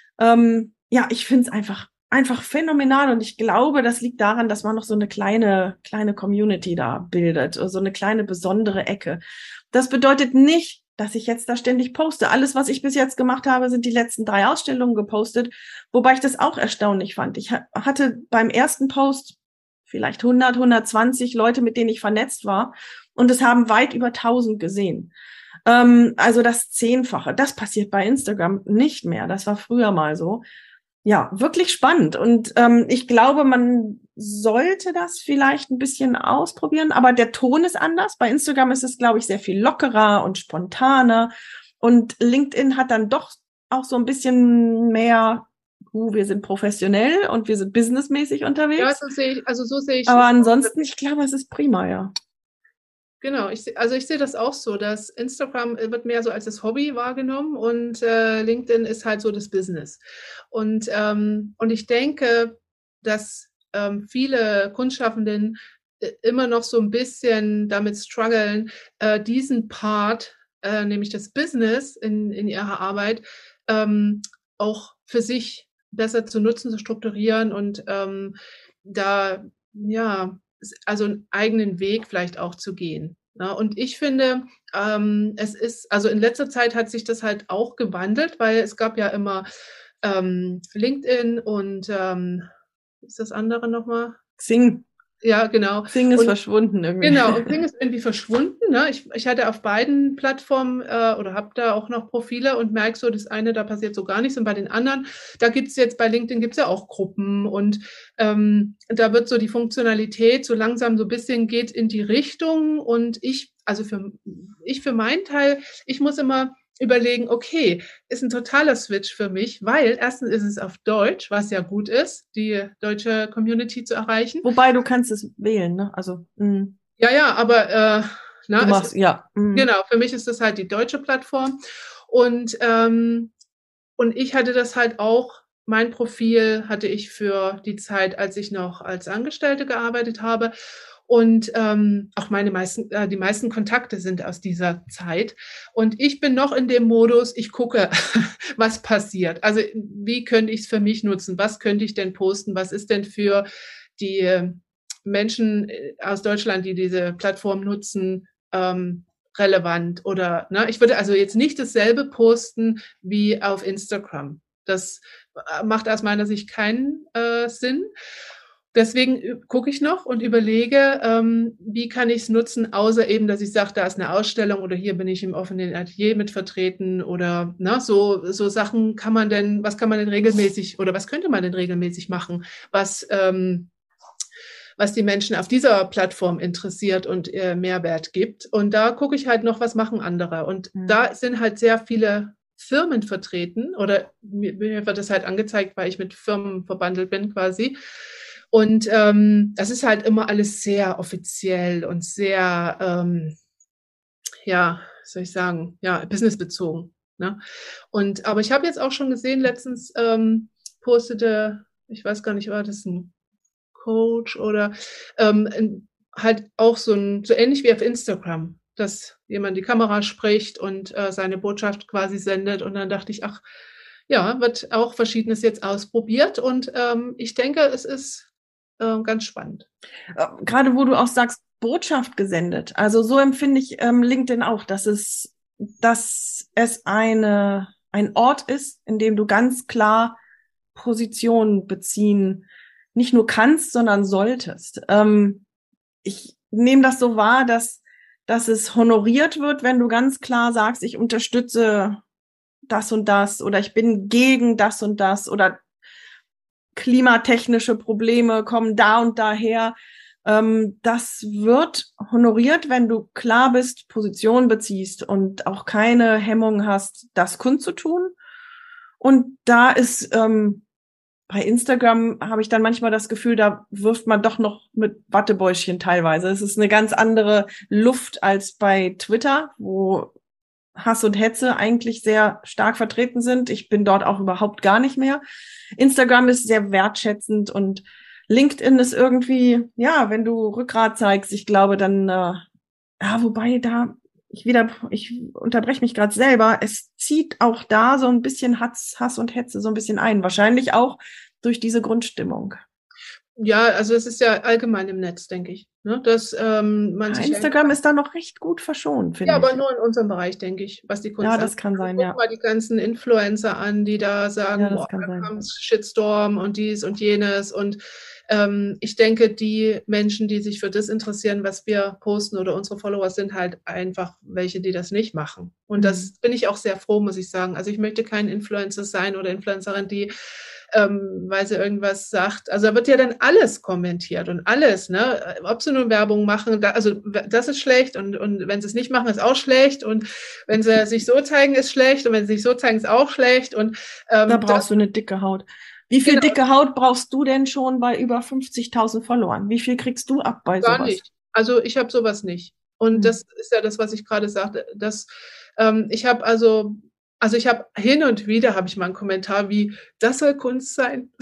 ähm, ja, ich finde es einfach einfach phänomenal und ich glaube, das liegt daran, dass man noch so eine kleine kleine Community da bildet, so eine kleine besondere Ecke. Das bedeutet nicht, dass ich jetzt da ständig poste. Alles, was ich bis jetzt gemacht habe, sind die letzten drei Ausstellungen gepostet, wobei ich das auch erstaunlich fand. Ich hatte beim ersten Post vielleicht hundert, hundertzwanzig Leute, mit denen ich vernetzt war und es haben weit über tausend gesehen. Ähm, also das Zehnfache. Das passiert bei Instagram nicht mehr. Das war früher mal so. Ja, wirklich spannend. Und ähm, ich glaube, man sollte das vielleicht ein bisschen ausprobieren, aber der Ton ist anders. Bei Instagram ist es, glaube ich, sehr viel lockerer und spontaner. Und LinkedIn hat dann doch auch so ein bisschen mehr, uh, wir sind professionell und wir sind businessmäßig unterwegs. Ja, so sehe ich, also so sehe ich. Aber ansonsten, ich glaube, es ist prima, ja. Genau, ich, also ich sehe das auch so, dass Instagram wird mehr so als das Hobby wahrgenommen und äh, LinkedIn ist halt so das Business. Und, ähm, und ich denke, dass ähm, viele Kunstschaffenden äh, immer noch so ein bisschen damit strugglen, äh, diesen Part, äh, nämlich das Business in, in ihrer Arbeit, ähm, auch für sich besser zu nutzen, zu strukturieren und ähm, da, ja, also einen eigenen Weg vielleicht auch zu gehen. Ja, und ich finde, ähm, es ist, also in letzter Zeit hat sich das halt auch gewandelt, weil es gab ja immer ähm, LinkedIn und ähm, wie ist das andere nochmal? Xing. Ja, genau. Xing ist und, verschwunden irgendwie. Genau, und Xing ist irgendwie verschwunden. Ne? Ich, ich hatte auf beiden Plattformen äh, oder habe da auch noch Profile und merke so, das eine, da passiert so gar nichts. Und bei den anderen, da gibt's jetzt, bei LinkedIn gibt's ja auch Gruppen und ähm, da wird so die Funktionalität so langsam so ein bisschen geht in die Richtung. Und ich, also für ich für meinen Teil, ich muss immer überlegen, okay, ist ein totaler Switch für mich, weil erstens ist es auf Deutsch, was ja gut ist, die deutsche Community zu erreichen. Wobei du kannst es wählen, ne? Also mh. Ja, ja, aber äh, Ne? Du machst, ist, ja. Mhm. Genau, für mich ist das halt die deutsche Plattform. Und, ähm, und ich hatte das halt auch, mein Profil hatte ich für die Zeit, als ich noch als Angestellte gearbeitet habe. Und ähm, auch meine meisten, äh, die meisten Kontakte sind aus dieser Zeit. Und ich bin noch in dem Modus, ich gucke, was passiert. Also wie könnte ich es für mich nutzen? Was könnte ich denn posten? Was ist denn für die Menschen aus Deutschland, die diese Plattform nutzen, ähm, relevant? Oder ne, ich würde also jetzt nicht dasselbe posten wie auf Instagram. Das macht aus meiner Sicht keinen äh, Sinn. Deswegen gucke ich noch und überlege, ähm, wie kann ich es nutzen, außer eben, dass ich sage, da ist eine Ausstellung oder hier bin ich im offenen Atelier mit vertreten oder ne, so, so Sachen kann man denn, was kann man denn regelmäßig oder was könnte man denn regelmäßig machen, was, ähm, was die Menschen auf dieser Plattform interessiert und äh, Mehrwert gibt. Und da gucke ich halt noch, was machen andere. Und mhm. da sind halt sehr viele Firmen vertreten oder mir, mir wird das halt angezeigt, weil ich mit Firmen verbandelt bin quasi. Und ähm, das ist halt immer alles sehr offiziell und sehr, ähm, ja, soll ich sagen, ja, businessbezogen. Ne? Und aber ich habe jetzt auch schon gesehen, letztens ähm, postete, ich weiß gar nicht, war das ein Coach oder ähm, halt auch so ein, so ähnlich wie auf Instagram, dass jemand die Kamera spricht und äh, seine Botschaft quasi sendet. Und dann dachte ich, ach ja, wird auch Verschiedenes jetzt ausprobiert. Und ähm, ich denke, es ist ganz spannend. Gerade wo du auch sagst, Botschaft gesendet. Also so empfinde ich ähm, LinkedIn auch, dass es, dass es eine, ein Ort ist, in dem du ganz klar Positionen beziehen, nicht nur kannst, sondern solltest. Ähm, ich nehme das so wahr, dass, dass es honoriert wird, wenn du ganz klar sagst, ich unterstütze das und das oder ich bin gegen das und das oder klimatechnische Probleme kommen da und daher. Ähm, das wird honoriert, wenn du klar bist, Position beziehst und auch keine Hemmung hast, das kundzutun. Und da ist ähm, bei Instagram habe ich dann manchmal das Gefühl, da wirft man doch noch mit Wattebäuschen teilweise. Es ist eine ganz andere Luft als bei Twitter, wo Hass und Hetze eigentlich sehr stark vertreten sind. Ich bin dort auch überhaupt gar nicht mehr. Instagram ist sehr wertschätzend und LinkedIn ist irgendwie, ja, wenn du Rückgrat zeigst, ich glaube dann, äh, ja, wobei da, ich wieder, ich unterbreche mich gerade selber, es zieht auch da so ein bisschen Hass, Hass und Hetze so ein bisschen ein. Wahrscheinlich auch durch diese Grundstimmung. Ja, also es ist ja allgemein im Netz, denke ich. Ne? Dass, ähm, man ja, sich Instagram ist da noch recht gut verschont, finde ja, ich. aber nur in unserem Bereich, denke ich, was die Kunst Ja, das kann sein, ja. Guck mal die ganzen Influencer an, die da sagen, Ja, das boah, kann da sein. kommt Shitstorm und dies und jenes. Und ähm, ich denke, die Menschen, die sich für das interessieren, was wir posten oder unsere Follower, sind halt einfach welche, die das nicht machen. Und mhm. das bin ich auch sehr froh, muss ich sagen. Also ich möchte kein Influencer sein oder Influencerin, die Ähm, weil sie irgendwas sagt. Also da wird ja dann alles kommentiert und alles, ne? Ob sie nur Werbung machen, da, also das ist schlecht und, und wenn sie es nicht machen, ist auch schlecht und wenn sie sich so zeigen, ist schlecht und wenn sie sich so zeigen, ist auch schlecht und ähm, da brauchst das, du eine dicke Haut. Wie viel genau. dicke Haut brauchst du denn schon bei über fünfzigtausend Followern? Wie viel kriegst du ab bei Gar sowas? nicht. Also ich habe sowas nicht. Und hm. das ist ja das, was ich gerade sagte. Dass, ähm, ich habe also Also ich habe hin und wieder habe ich mal einen Kommentar wie, das soll Kunst sein.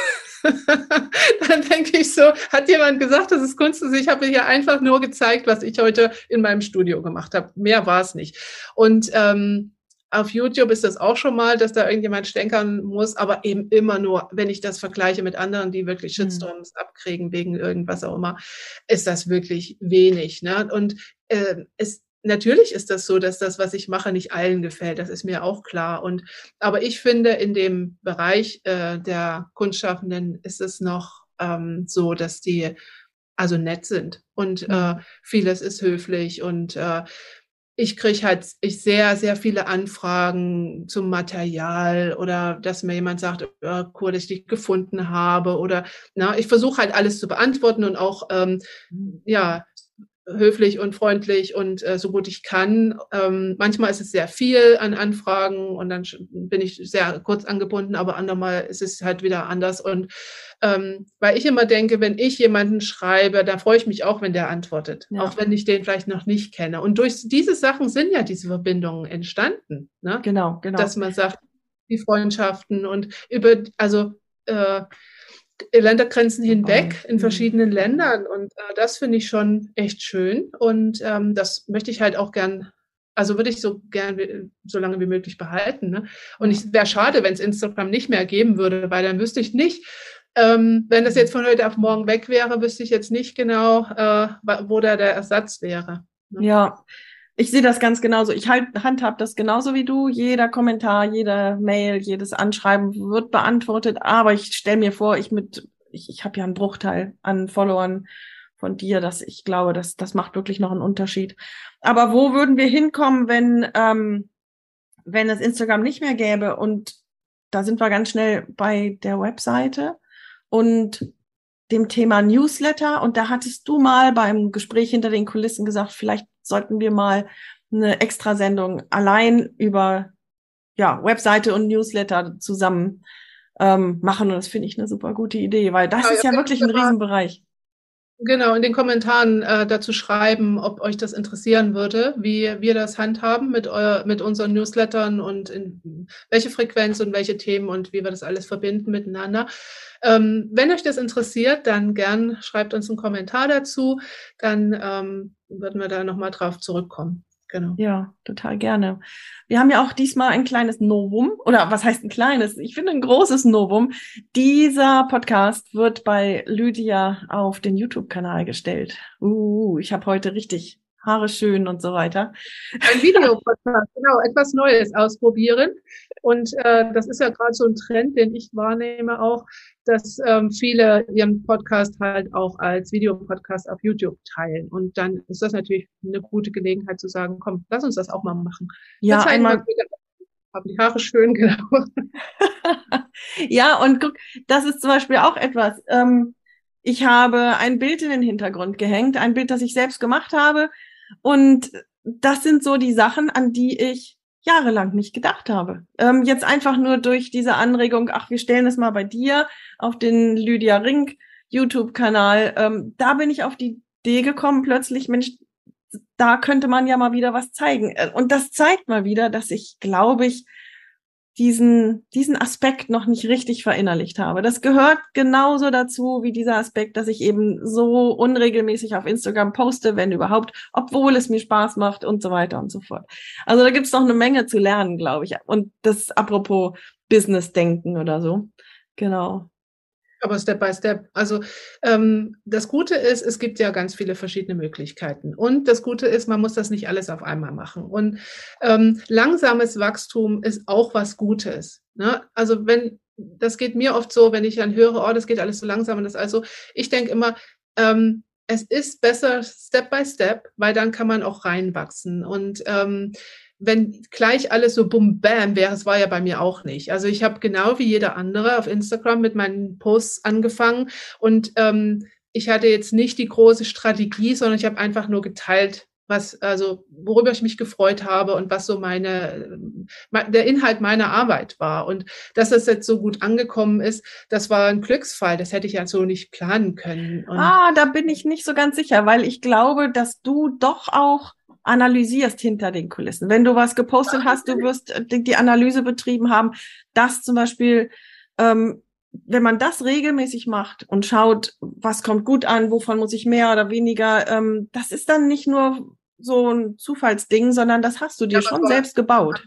Dann denke ich so, hat jemand gesagt, das ist Kunst? Also ich habe hier einfach nur gezeigt, was ich heute in meinem Studio gemacht habe. Mehr war es nicht. Und ähm, auf YouTube ist das auch schon mal, dass da irgendjemand stänkern muss, aber eben immer nur, wenn ich das vergleiche mit anderen, die wirklich Shitstorms mhm. abkriegen wegen irgendwas auch immer, ist das wirklich wenig. Ne? Und äh, es Natürlich ist das so, dass das, was ich mache, nicht allen gefällt. Das ist mir auch klar. Und aber ich finde, in dem Bereich äh, der Kunstschaffenden ist es noch ähm, so, dass die also nett sind und mhm. äh, vieles ist höflich und äh, ich kriege halt ich sehr, sehr viele Anfragen zum Material oder dass mir jemand sagt, oh, cool, dass ich dich gefunden habe oder na, ich versuche halt alles zu beantworten und auch ähm, ja höflich und freundlich und äh, so gut ich kann. Ähm, manchmal ist es sehr viel an Anfragen und dann bin ich sehr kurz angebunden, aber andermal ist es halt wieder anders. Und ähm, weil ich immer denke, wenn ich jemanden schreibe, da freue ich mich auch, wenn der antwortet, Ja. auch wenn ich den vielleicht noch nicht kenne. Und durch diese Sachen sind ja diese Verbindungen entstanden, ne? Genau, genau. Dass man sagt, die Freundschaften und über, also äh, Ländergrenzen hinweg in verschiedenen Ländern. Und äh, das finde ich schon echt schön. Und ähm, das möchte ich halt auch gern, also würde ich so gern so lange wie möglich behalten. Ne? Und es wäre schade, wenn es Instagram nicht mehr geben würde, weil dann wüsste ich nicht, ähm, wenn das jetzt von heute auf morgen weg wäre, wüsste ich jetzt nicht genau, äh, wo da der Ersatz wäre. Ne? Ja. Ich sehe das ganz genauso. Ich halt, handhab das genauso wie du. Jeder Kommentar, jede Mail, jedes Anschreiben wird beantwortet. Aber ich stelle mir vor, ich mit, ich, ich habe ja einen Bruchteil an Followern von dir, dass ich glaube, dass das macht wirklich noch einen Unterschied. Aber wo würden wir hinkommen, wenn ähm, wenn es Instagram nicht mehr gäbe? Und da sind wir ganz schnell bei der Webseite und dem Thema Newsletter. Und da hattest du mal beim Gespräch hinter den Kulissen gesagt, vielleicht sollten wir mal eine Extrasendung allein über ja, Webseite und Newsletter zusammen ähm, machen. Und das finde ich eine super gute Idee, weil das Ja, ist ja wirklich ein Riesenbereich. Genau, in den Kommentaren äh, dazu schreiben, ob euch das interessieren würde, wie wir das handhaben mit, euer, mit unseren Newslettern und in welche Frequenz und welche Themen und wie wir das alles verbinden miteinander. Ähm, wenn euch das interessiert, dann gern schreibt uns einen Kommentar dazu, dann ähm, würden wir da nochmal drauf zurückkommen. Genau. Ja, total gerne. Wir haben ja auch diesmal ein kleines Novum, oder was heißt ein kleines? Ich finde ein großes Novum. Dieser Podcast wird bei Lydia auf den YouTube-Kanal gestellt. Uh, ich habe heute richtig Haare schön und so weiter. Ein Videopodcast, genau, etwas Neues ausprobieren. Und äh, das ist ja gerade so ein Trend, den ich wahrnehme auch, dass ähm, viele ihren Podcast halt auch als Videopodcast auf YouTube teilen. Und dann ist das natürlich eine gute Gelegenheit zu sagen, komm, lass uns das auch mal machen. Ja, einmal. Haben die Haare schön, genau. Ja, und guck, das ist zum Beispiel auch etwas. Ähm, ich habe ein Bild in den Hintergrund gehängt, ein Bild, das ich selbst gemacht habe. Und das sind so die Sachen, an die ich jahrelang nicht gedacht habe. Ähm, jetzt einfach nur durch diese Anregung, ach, wir stellen es mal bei dir auf den Lydia Rink YouTube-Kanal. Ähm, da bin ich auf die Idee gekommen, plötzlich, Mensch, da könnte man ja mal wieder was zeigen. Und das zeigt mal wieder, dass ich, glaube ich, diesen, diesen Aspekt noch nicht richtig verinnerlicht habe. Das gehört genauso dazu wie dieser Aspekt, dass ich eben so unregelmäßig auf Instagram poste, wenn überhaupt, obwohl es mir Spaß macht und so weiter und so fort. Also da gibt's noch eine Menge zu lernen, glaube ich. Und das apropos Business-Denken oder so. Genau. Aber Step by Step. Also ähm, das Gute ist, es gibt ja ganz viele verschiedene Möglichkeiten. Und das Gute ist, man muss das nicht alles auf einmal machen. Und ähm, langsames Wachstum ist auch was Gutes. Ne? Also wenn, das geht mir oft so, wenn ich dann höre, oh, das geht alles so langsam. Und das also, ich denke immer, ähm, es ist besser Step by Step, weil dann kann man auch reinwachsen. Und ähm, wenn gleich alles so bum bam wäre, es war ja bei mir auch nicht. Also ich habe genau wie jeder andere auf Instagram mit meinen Posts angefangen und ähm, ich hatte jetzt nicht die große Strategie, sondern ich habe einfach nur geteilt, was, also worüber ich mich gefreut habe und was so meine, der Inhalt meiner Arbeit war. Und dass das jetzt so gut angekommen ist, das war ein Glücksfall. Das hätte ich ja so nicht planen können. Und ah, da bin ich nicht so ganz sicher, weil ich glaube, dass du doch auch analysierst hinter den Kulissen. Wenn du was gepostet hast, du wirst die Analyse betrieben haben, dass zum Beispiel, ähm, wenn man das regelmäßig macht und schaut, was kommt gut an, wovon muss ich mehr oder weniger, ähm, das ist dann nicht nur so ein Zufallsding, sondern das hast du dir ja, schon selbst gebaut.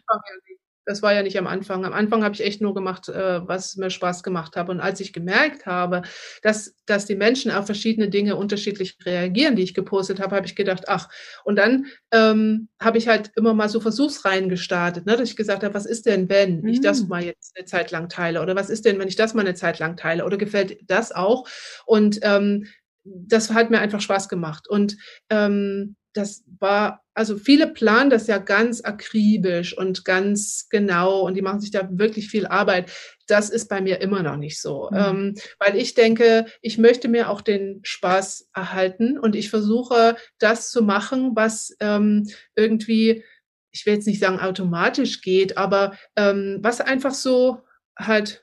Das war ja nicht am Anfang. Am Anfang habe ich echt nur gemacht, äh, was mir Spaß gemacht habe. Und als ich gemerkt habe, dass, dass die Menschen auf verschiedene Dinge unterschiedlich reagieren, die ich gepostet habe, habe ich gedacht, ach, und dann ähm, habe ich halt immer mal so Versuchsreihen gestartet, ne, dass ich gesagt habe, was ist denn, wenn ich das mal jetzt eine Zeit lang teile? Oder was ist denn, wenn ich das mal eine Zeit lang teile? Oder gefällt das auch? Und ähm, das hat mir einfach Spaß gemacht. Und ähm, das war, also viele planen das ja ganz akribisch und ganz genau und die machen sich da wirklich viel Arbeit. das ist bei mir immer noch nicht so, mhm. ähm, weil ich denke, ich möchte mir auch den Spaß erhalten und ich versuche, das zu machen, was ähm, irgendwie, ich will jetzt nicht sagen automatisch geht, aber ähm, was einfach so halt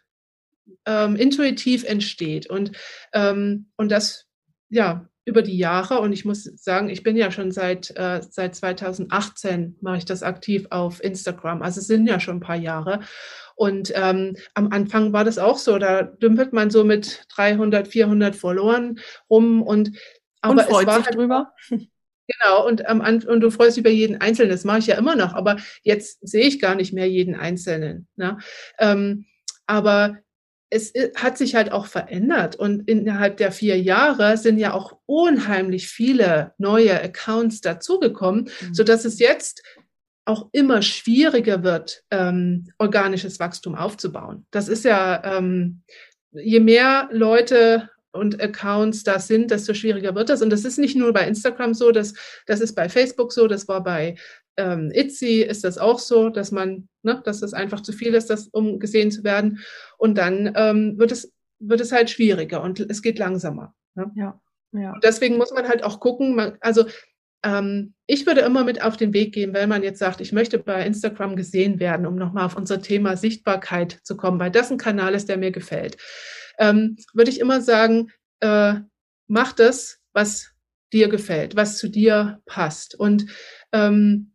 ähm, intuitiv entsteht und ähm, und das ja über die Jahre, und ich muss sagen, ich bin ja schon seit äh, seit zweitausendachtzehn mache ich das aktiv auf Instagram, also es sind ja schon ein paar Jahre. Und ähm, am Anfang war das auch so, da dümpelt man so mit dreihundert, vierhundert Followern rum und aber und freut es war sich halt, drüber. Genau, und am Anfang, und du freust dich über jeden Einzelnen, das mache ich ja immer noch, aber jetzt sehe ich gar nicht mehr jeden Einzelnen. Ne? Ähm, aber es hat sich halt auch verändert und innerhalb der vier Jahre sind ja auch unheimlich viele neue Accounts dazugekommen, mhm. sodass es jetzt auch immer schwieriger wird, ähm, organisches Wachstum aufzubauen. Das ist ja, ähm, je mehr Leute und Accounts da sind, desto schwieriger wird das. Und das ist nicht nur bei Instagram so, das, das ist bei Facebook so, das war bei ähm, Etsy ist das auch so, dass man, ne, dass das einfach zu viel ist, das, um gesehen zu werden. Und dann ähm, wird es, wird es halt schwieriger und es geht langsamer. Ne? Ja, ja. Und deswegen muss man halt auch gucken, man, also ähm, ich würde immer mit auf den Weg gehen, wenn man jetzt sagt, ich möchte bei Instagram gesehen werden, um nochmal auf unser Thema Sichtbarkeit zu kommen, weil das ein Kanal ist, der mir gefällt. Ähm, würde ich immer sagen, äh, mach das, was dir gefällt, was zu dir passt und ähm,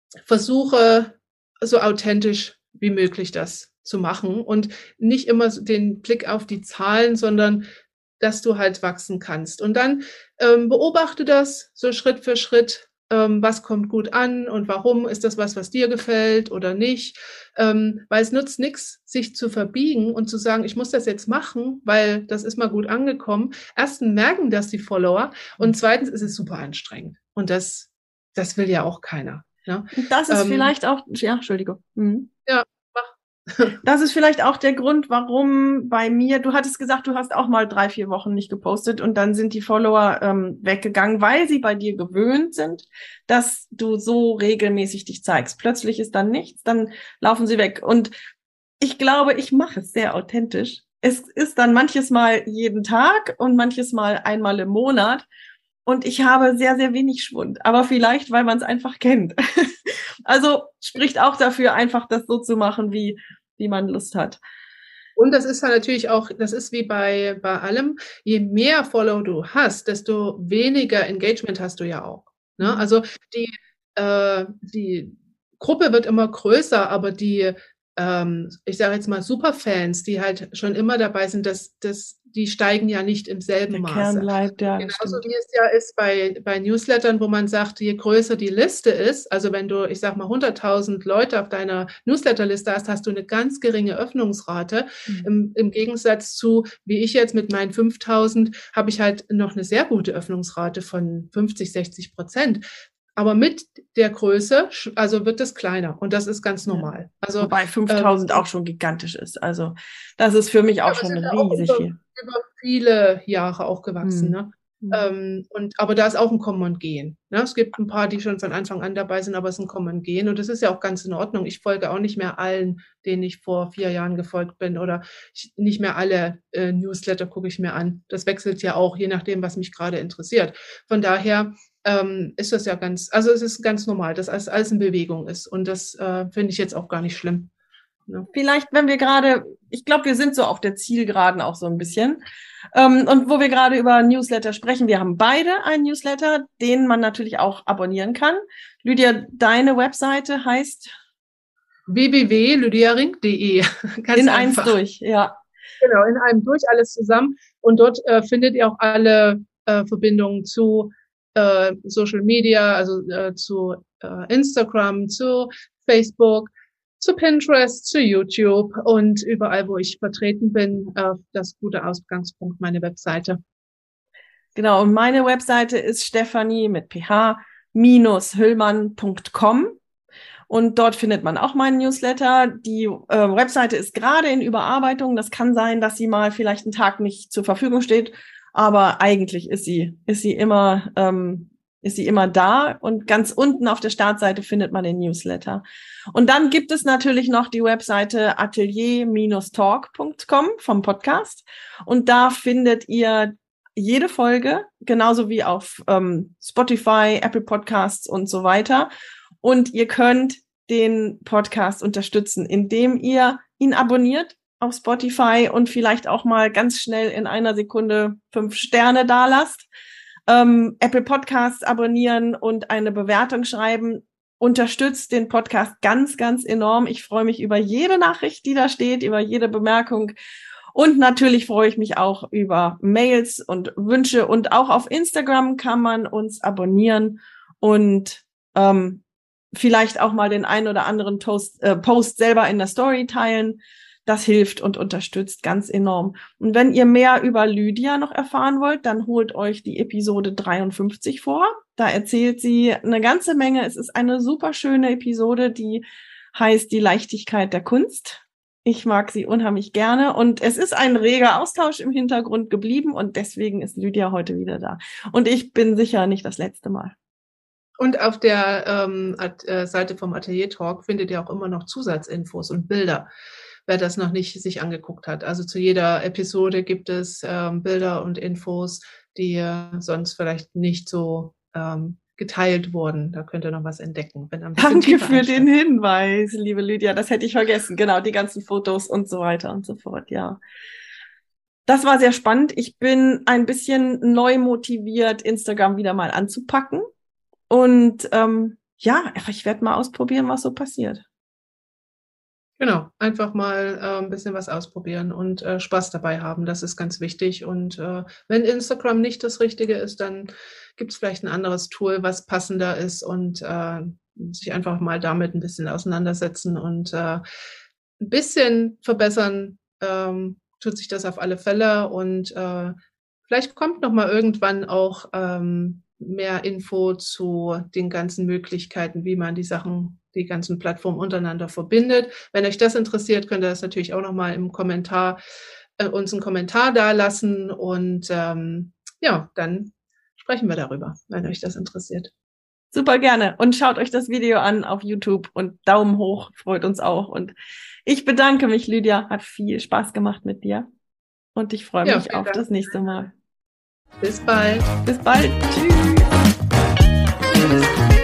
versuche so authentisch wie möglich das zu machen und nicht immer den Blick auf die Zahlen, sondern dass du halt wachsen kannst. Und dann ähm, beobachte das so Schritt für Schritt, ähm, was kommt gut an und warum ist das was, was dir gefällt oder nicht. Ähm, weil es nutzt nichts, sich zu verbiegen und zu sagen, ich muss das jetzt machen, weil das ist mal gut angekommen. Erstens merken das die Follower und zweitens ist es super anstrengend. Und das, das will ja auch keiner. Ja? Das ist ähm, vielleicht auch, ja, Entschuldigung. Mhm. Ja, das ist vielleicht auch der Grund, warum bei mir, du hattest gesagt, du hast auch mal drei, vier Wochen nicht gepostet und dann sind die Follower ähm, weggegangen, weil sie bei dir gewöhnt sind, dass du so regelmäßig dich zeigst. Plötzlich ist dann nichts, dann laufen sie weg. Und ich glaube, ich mache es sehr authentisch. Es ist dann manches Mal jeden Tag und manches Mal einmal im Monat. Und ich habe sehr, sehr wenig Schwund. Aber vielleicht, weil man es einfach kennt. Also spricht auch dafür, einfach das so zu machen, wie, wie man Lust hat. Und das ist ja natürlich auch, das ist wie bei, bei allem, je mehr Follow du hast, desto weniger Engagement hast du ja auch. Ne? Also die, äh, die Gruppe wird immer größer, aber die, ähm, ich sage jetzt mal Superfans, die halt schon immer dabei sind, das, das, die steigen ja nicht im selben Der Maße. Kern bleibt, ja. Genauso wie es ja ist bei, bei Newslettern, wo man sagt, je größer die Liste ist, also wenn du, ich sag mal, hunderttausend Leute auf deiner Newsletterliste hast, hast du eine ganz geringe Öffnungsrate. Mhm. Im, Im Gegensatz zu, wie ich jetzt mit meinen fünftausend, habe ich halt noch eine sehr gute Öffnungsrate von fünfzig, sechzig Prozent. Aber mit der Größe, also wird es kleiner und das ist ganz normal. Also, wobei fünftausend ähm, auch schon gigantisch ist. Also das ist für mich auch ja, schon riesig über, viel. Über viele Jahre auch gewachsen. Hm. Ne? Hm. Ähm, und, aber da ist auch ein Kommen und Gehen. Ne? Es gibt ein paar, die schon von Anfang an dabei sind, aber es ist ein Kommen und Gehen und das ist ja auch ganz in Ordnung. Ich folge auch nicht mehr allen, denen ich vor vier Jahren gefolgt bin oder ich, nicht mehr alle äh, Newsletter gucke ich mir an. Das wechselt ja auch, je nachdem, was mich gerade interessiert. Von daher ähm, ist das ja ganz, also es ist ganz normal, dass alles, alles in Bewegung ist und das äh, finde ich jetzt auch gar nicht schlimm. Ne? Vielleicht, wenn wir gerade, ich glaube, wir sind so auf der Zielgeraden auch so ein bisschen. Ähm, und wo wir gerade über Newsletter sprechen, wir haben beide einen Newsletter, den man natürlich auch abonnieren kann. Lydia, deine Webseite heißt w w w punkt lydia ring punkt d e. In eins durch, ja. Genau, in einem durch, alles zusammen. Und dort äh, findet ihr auch alle äh, Verbindungen zu äh, Social Media, also äh, zu äh, Instagram, zu Facebook, zu Pinterest, zu YouTube und überall, wo ich vertreten bin, äh, das gute Ausgangspunkt, meine Webseite. Genau, und meine Webseite ist Stefanie mit ph minus hüllmann punkt com und dort findet man auch meinen Newsletter. Die äh, Webseite ist gerade in Überarbeitung. Das kann sein, dass sie mal vielleicht einen Tag nicht zur Verfügung steht, aber eigentlich ist sie ist sie immer ähm, ist sie immer da und ganz unten auf der Startseite findet man den Newsletter. Und dann gibt es natürlich noch die Webseite atelier Bindestrich talk Punkt com vom Podcast und da findet ihr jede Folge, genauso wie auf ähm, Spotify, Apple Podcasts und so weiter. Und ihr könnt den Podcast unterstützen, indem ihr ihn abonniert auf Spotify und vielleicht auch mal ganz schnell in einer Sekunde fünf Sterne dalasst. Ähm, Apple Podcasts abonnieren und eine Bewertung schreiben, unterstützt den Podcast ganz, ganz enorm. Ich freue mich über jede Nachricht, die da steht, über jede Bemerkung. Und natürlich freue ich mich auch über Mails und Wünsche. Und auch auf Instagram kann man uns abonnieren und ähm, vielleicht auch mal den einen oder anderen Toast, äh, Post selber in der Story teilen. Das hilft und unterstützt ganz enorm. Und wenn ihr mehr über Lydia noch erfahren wollt, dann holt euch die Episode dreiundfünfzig vor. Da erzählt sie eine ganze Menge. Es ist eine super schöne Episode, die heißt Die Leichtigkeit der Kunst. Ich mag sie unheimlich gerne und es ist ein reger Austausch im Hintergrund geblieben und deswegen ist Lydia heute wieder da. Und ich bin sicher nicht das letzte Mal. Und auf der ähm, At- äh, Seite vom Atelier Talk findet ihr auch immer noch Zusatzinfos und Bilder, wer das noch nicht sich angeguckt hat. Also zu jeder Episode gibt es ähm, Bilder und Infos, die äh, sonst vielleicht nicht so ähm, geteilt wurden. Da könnt ihr noch was entdecken. Wenn ein bisschen Danke tiefer für den einsteigt. Hinweis, liebe Lydia. Das hätte ich vergessen. Genau, die ganzen Fotos und so weiter und so fort, ja. Das war sehr spannend. Ich bin ein bisschen neu motiviert, Instagram wieder mal anzupacken. Und ähm, ja, ich werde mal ausprobieren, was so passiert. Genau, einfach mal äh, ein bisschen was ausprobieren und äh, Spaß dabei haben. Das ist ganz wichtig. Und äh, wenn Instagram nicht das Richtige ist, dann gibt es vielleicht ein anderes Tool, was passender ist und äh, sich einfach mal damit ein bisschen auseinandersetzen und äh, ein bisschen verbessern, ähm, tut sich das auf alle Fälle. Und äh, vielleicht kommt noch mal irgendwann auch ähm, mehr Info zu den ganzen Möglichkeiten, wie man die Sachen, die ganzen Plattformen untereinander verbindet. Wenn euch das interessiert, könnt ihr das natürlich auch nochmal im Kommentar, äh, uns einen Kommentar dalassen und ähm, ja, dann sprechen wir darüber, wenn euch das interessiert. Super gerne. Und schaut euch das Video an auf YouTube und Daumen hoch, freut uns auch. Und ich bedanke mich, Lydia. Hat viel Spaß gemacht mit dir. Und ich freue Ja, mich vielen auf Dank. das nächste Mal. Bis bald. Bis bald. Tschüss. Tschüss.